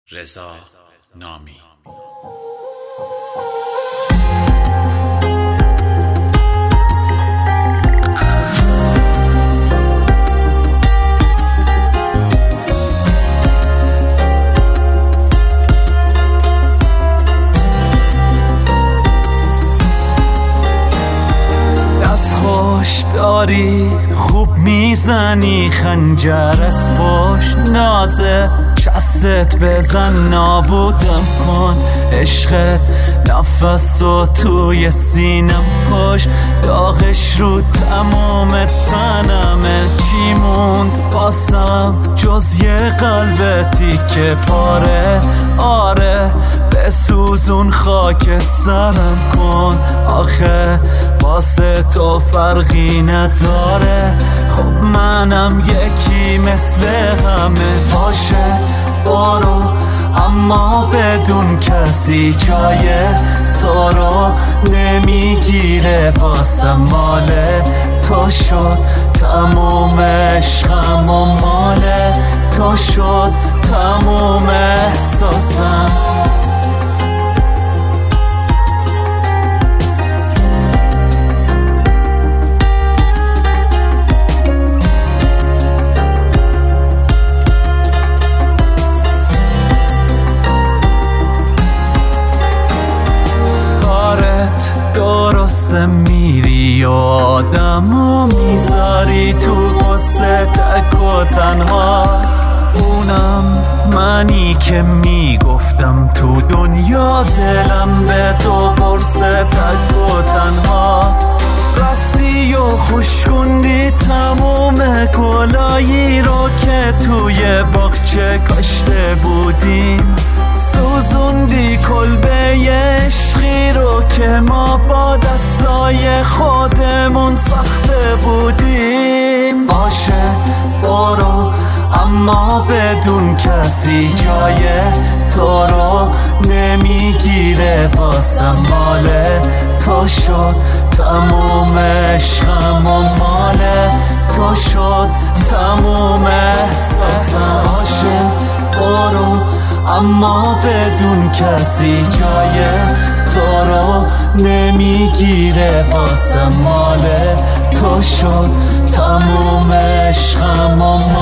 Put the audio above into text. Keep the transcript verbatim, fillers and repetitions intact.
رضا نامی. داری خوب میزنی خنجر از پشت نازه شستت بزن نابودم کن عشقت نفسو توی سینم کش داغش رو تمام تنمه چی موند باسم جز یه قلبتی که پاره آره بسوزون خاک سرم کن آخه واسه تو فرقی نداره خب منم یکی مثل همه باشه برو اما بدون کسی جای تو رو نمیگیره واسه مال تو شد تموم عشقم و مال تو شد تموم احساسم درسته میری و آدمو میذاری تو قصه تک و تنها اونم منی که میگفتم تو دنیا دلم به تو برسه تک و تنها رفتی و خوشگوندی تموم گلایی رو که توی باغچه کاشته بودیم سوزوندی کلبه عشقی رو که ما با دستای خودمون ساخته بودیم باشه برو اما بدون کسی جای تو رو نمیگیره واسه مال تو شد تموم عشقم و مال تو شد تموم احساسم باشه برو اما بدون کسی جای تو رو نمیگیره واسه مال تو شد تموم عشقم و